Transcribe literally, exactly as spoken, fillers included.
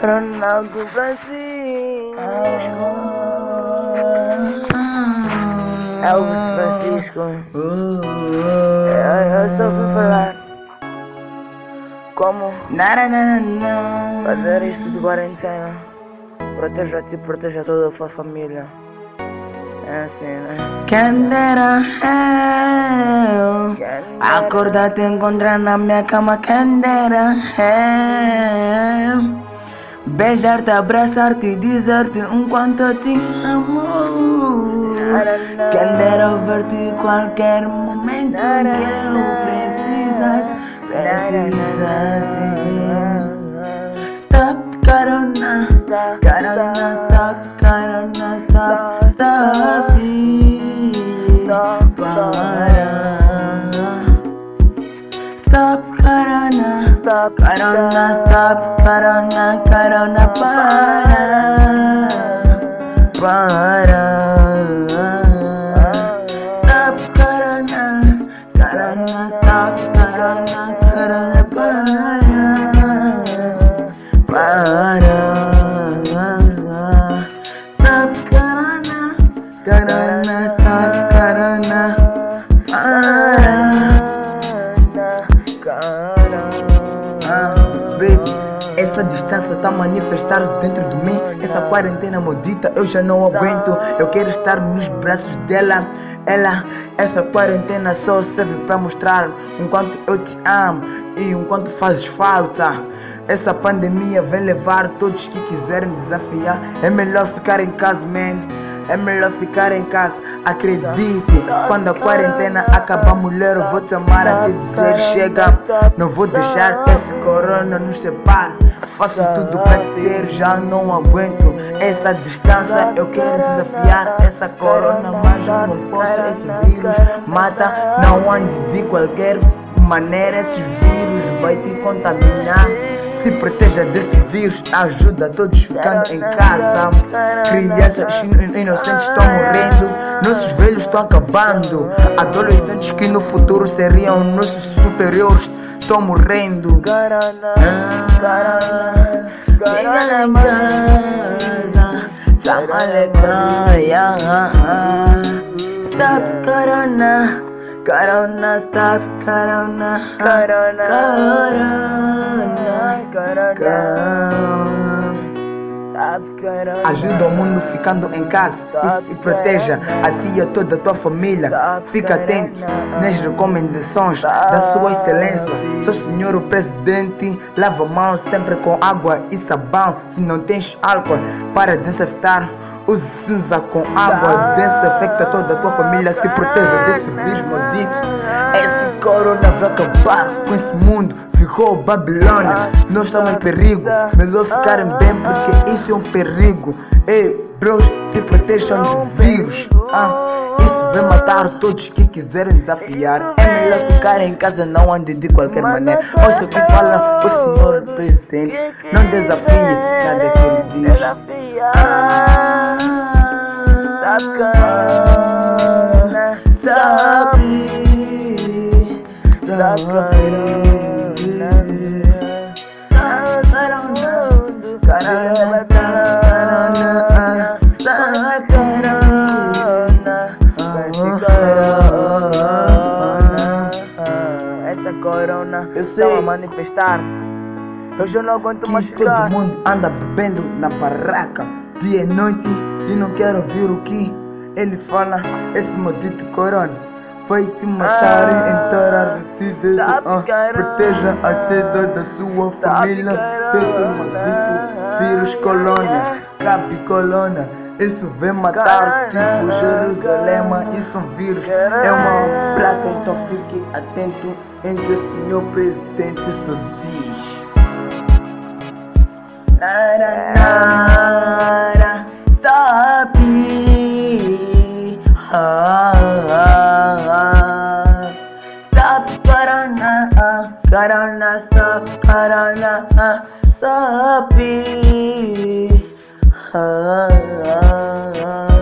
Corona com Francisco. Elvis Francisco. Eu, eu só fui falar como fazer isso de quarentena. Proteja-te, proteja toda a sua família. É assim, né? Quem dera eu acordar te encontrar na minha cama. Quem dera eu beijar-te, abraçar-te e dizer-te um quanto eu te amo. Quem dera ver-te qualquer momento que eu precisas, precisas. Stop Corona, Corona, stop Corona, stop, stop it, para. Stop Corona, stop Corona, stop Corona, Corona, para, para. Stop Corona, Corona, stop Corona, Corona, para, para. Stop Corona, Corona, stop Corona, para. Baby, essa distância tá manifestada dentro de mim. Essa quarentena maldita eu já não aguento. Eu quero estar nos braços dela. Ela, essa quarentena só serve pra mostrar o quanto eu te amo e o quanto fazes falta. Essa pandemia vem levar todos que quiserem desafiar. É melhor ficar em casa, man. É melhor ficar em casa. Acredite, quando a quarentena acabar, mulher, eu vou te amar até dizer chega. Não vou deixar esse corona nos separe. Faço tudo pra ter, já não aguento essa distância. Eu quero desafiar essa corona, mas eu não posso. Esse vírus mata, não ande de qualquer maneira. Esse vírus vai te contaminar. Se proteja desse vírus, ajuda todos ficando em casa. Crianças inocentes estão morrendo, nossos velhos estão acabando. Adolescentes que no futuro seriam nossos superiores estão morrendo. Fica em casa, Samalecanha. Stop Corona, Corona, stop Corona, Corona, Corona, Corona. Ajuda o mundo ficando em casa e se proteja a ti e a toda a tua família. Fica atento nas recomendações da sua excelência. Seu senhor o presidente, lava a mão sempre com água e sabão. Se não tens álcool para desinfetar, use cinza com água, desinfecta toda a tua família. Se proteja desse vírus maldito. Esse corona vai acabar com esse mundo. Ficou Babilônia, nós estamos em perigo. Melhor ficarem bem porque isso é um perigo. Ei, bros, se protejam do vírus. Ah, isso vai matar todos que quiserem desafiar. É melhor ficar em casa, não ande de qualquer maneira. Ouça o que fala o senhor presidente. Não desafie nada que ele diz. Ah, stop Corona, stop it, stop Corona. Essa corona está a manifestar. Eu já não aguento mais ficar. Todo mundo anda bebendo na barraca dia e noite e não quero ouvir o que ele fala. Esse maldito corona vai te matar e entrar retido. Ah, proteja até toda a sua família desse maldito vírus colônia, cabe colônia. Isso vem matar tipo Jerusalém. Isso é um vírus, é uma praga, então fique atento. Em que o senhor presidente só diz. Nara, nara, stop it. Ah, ah, ah. Stop Corona, ah, Corona, stop Corona, ah, stop it. Ah, ah, ah.